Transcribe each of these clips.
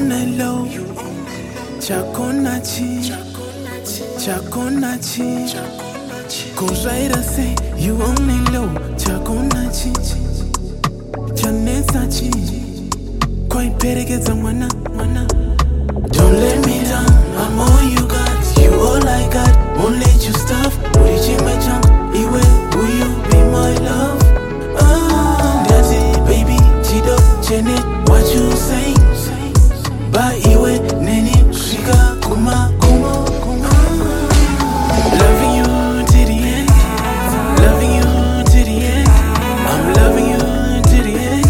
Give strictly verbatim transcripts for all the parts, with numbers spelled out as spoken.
the low, Chakonachi, Chakonachi. Cause right I say, you on the low, Chakonachi, Chanesachi. Quite better get someone up, mana. Don't let me down, I'm all you got, you all I got. Won't let you stop, put it in my junk. Iwe, will you be my love? Ah, that's it, baby. Chido, Janet, what you say? Ba iwe, nene, shika, kuma, kuma, kuma. Loving you to the end, loving you to the end. I'm loving you to the end.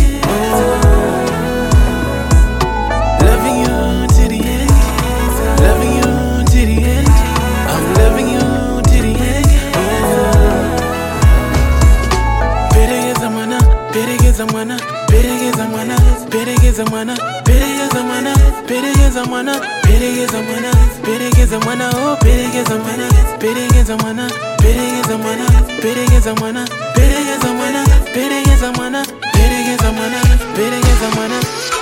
Loving you to the end, loving you to the end. I'm loving you to the end. Better get some mana, better get some mana, better get some mana, better get some mana, better get some mana, better get some mana, better get some mana, better get some mana, oh, better get some mana, better get some mana, better get some mana, better get some mana, better get some mana, better get some mana, better get some mana, better get some mana.